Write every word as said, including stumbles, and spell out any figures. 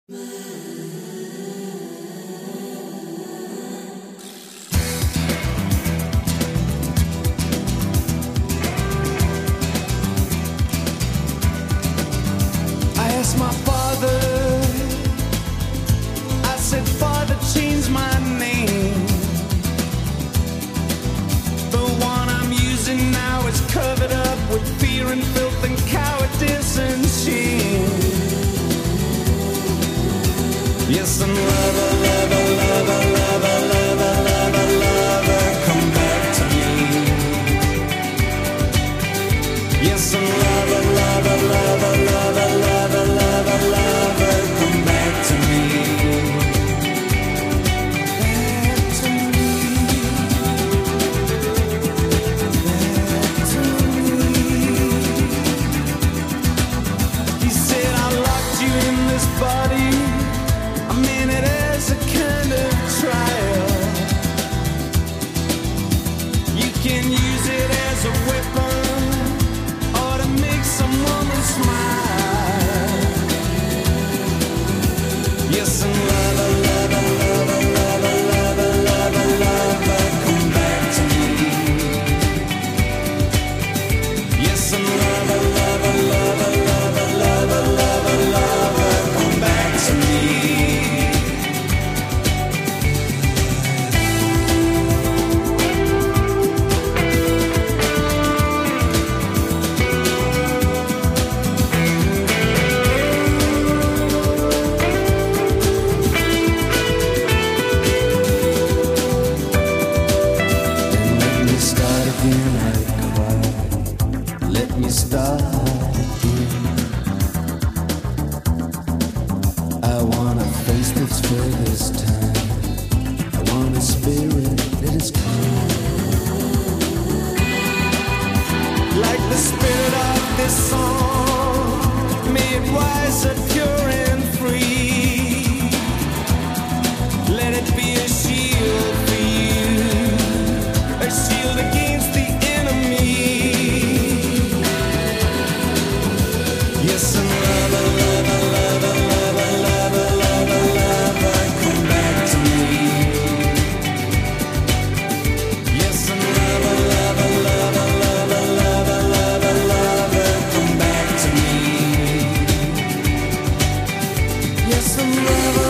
asked my father, I said, Father, change my name. The one I'm using now is covered up with fear and filth and cowardice and shame. Yes, and lover, lover, lover, lover, lover, lover, lover, come back to me. Yes, and lover, lover, lover, lover, lover, lover, lover, come back to me. Back to me. Back to me. He said, I locked you in this body. I'm in it as a kind of trial. You can use it as a weapon or to make some woman smile. Yes, and lover, lover, lover, lover, lover, lover, lover, come back to me. Yes, and lover, lover, lover, lover, lover, lover, lover, come back to me. Let me start again. I want a face that's for this time. I want a spirit that is calm, like the spirit of this song, made wiser, pure and free. Let it be a shield for you, a shield against the enemy. Yes, and lover, lover, lover, lover, lover, lover, lover, come back to me. Yes, and lover, lover, lover, lover, lover, lover, lover, come back to me. Yes, and lover.